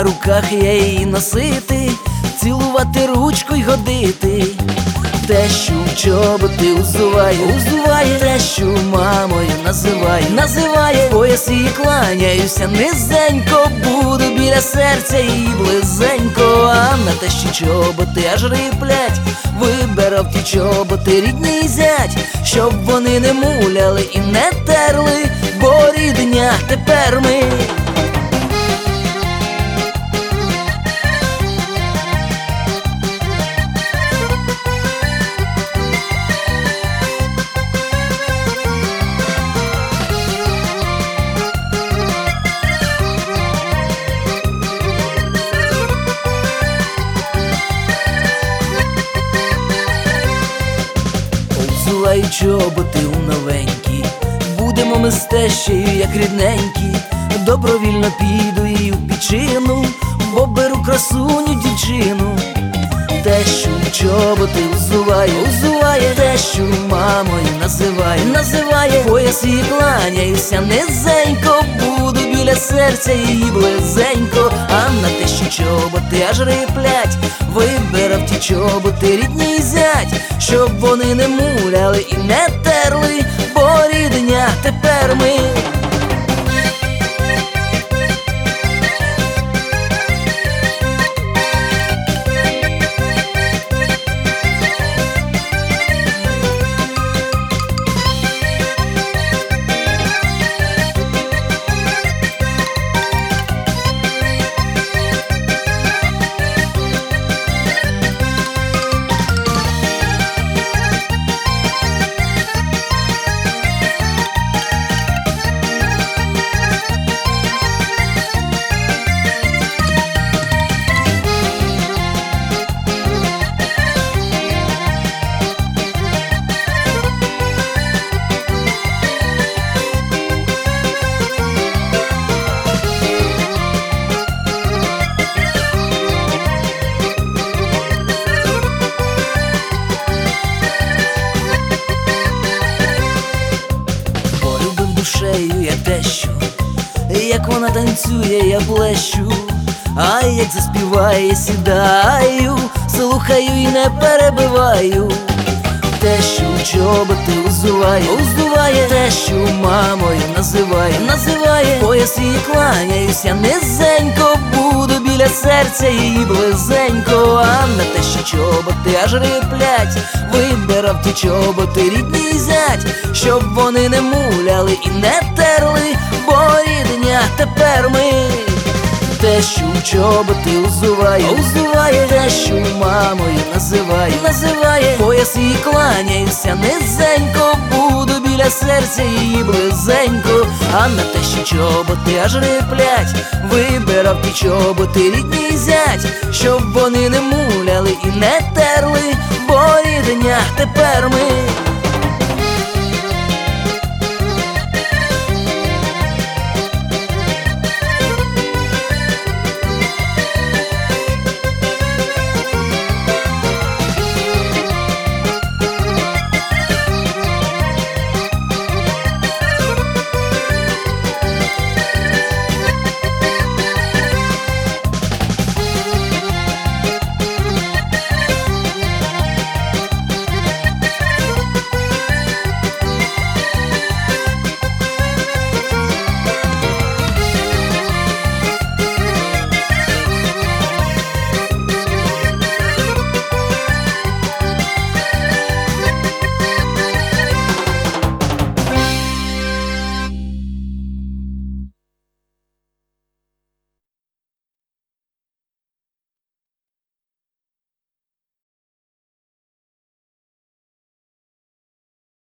на руках я її носити, цілувати ручку й годити. Тещу в чоботи узуває, тещу мамою називає. Пояс її кланяюся низенько, буду біля серця її близенько. А на тещі чоботи аж риплять, вибирав ті чоботи рідний зять, щоб вони не муляли і не терли, бо рідня тепер ми. Взуваю чоботи у новенькі, будемо ми з тещею як рідненькі. Добровільно піду і в пічину, бо беру красуню дівчину. Тещу в чоботи узуває, тещу мамою називає. Пояс її кланяюся низенько, буду біля серця її близенько. А на тещі чоботи аж риплять, вибирав ті чоботи рідний зять, щоб вони не муляли і не терли, бо рідня тепер ми. Душею я тещу, як вона танцює, я плещу, а як заспіває, сідаю, слухаю і не перебиваю. Тещу в чоботи узуває, тещу мамою називає. Пояс її кланяюся низенько, буду біля серця її близенько. А на тещі чоботи аж риплять, вибирав ті чоботи рідний зять, щоб вони не муляли і не терли, бо рідня тепер ми. Тещу в чоботи узуває, тещу мамою називає. Пояс її кланяюся низенько, буду біля серця її близенько. А на тещі чоботи аж риплять, вибирав ті чоботи рідний зять, щоб вони не муляли і не терли, бо рідня тепер ми.